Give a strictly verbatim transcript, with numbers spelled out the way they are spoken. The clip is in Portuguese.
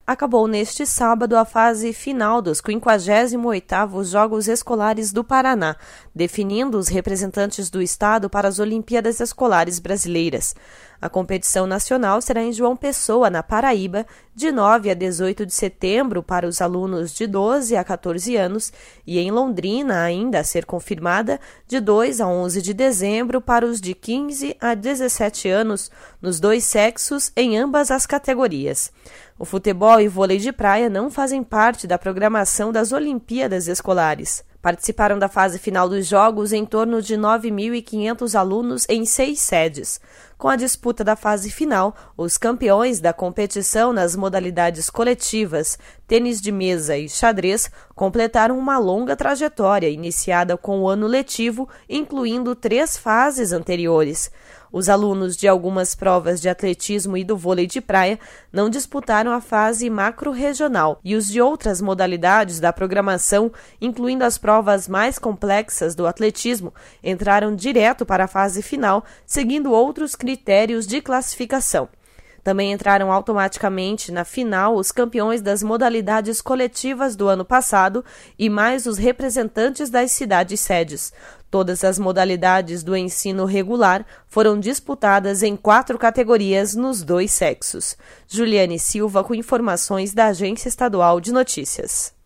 acabou neste sábado a fase final dos quinquagésimo oitavos Jogos Escolares do Paraná, definindo os representantes do estado para as Olimpíadas Escolares Brasileiras. A competição nacional será em João Pessoa, na Paraíba, de nove a dezoito de setembro para os alunos de doze a quatorze anos e em Londrina, ainda a ser confirmada, de dois a onze de dezembro para os de quinze a dezessete anos, nos dois sexos, em ambas as categorias. O futebol e vôlei de praia não fazem parte da programação das Olimpíadas Escolares. Participaram da fase final dos Jogos em torno de nove mil e quinhentos alunos em seis sedes. Com a disputa da fase final, os campeões da competição nas modalidades coletivas, tênis de mesa e xadrez completaram uma longa trajetória iniciada com o ano letivo, incluindo três fases anteriores. Os alunos de algumas provas de atletismo e do vôlei de praia não disputaram a fase macro-regional e os de outras modalidades da programação, incluindo as provas mais complexas do atletismo, entraram direto para a fase final, seguindo outros critérios de classificação. Também entraram automaticamente na final os campeões das modalidades coletivas do ano passado e mais os representantes das cidades sedes. Todas as modalidades do ensino regular foram disputadas em quatro categorias nos dois sexos. Juliane Silva com informações da Agência Estadual de Notícias.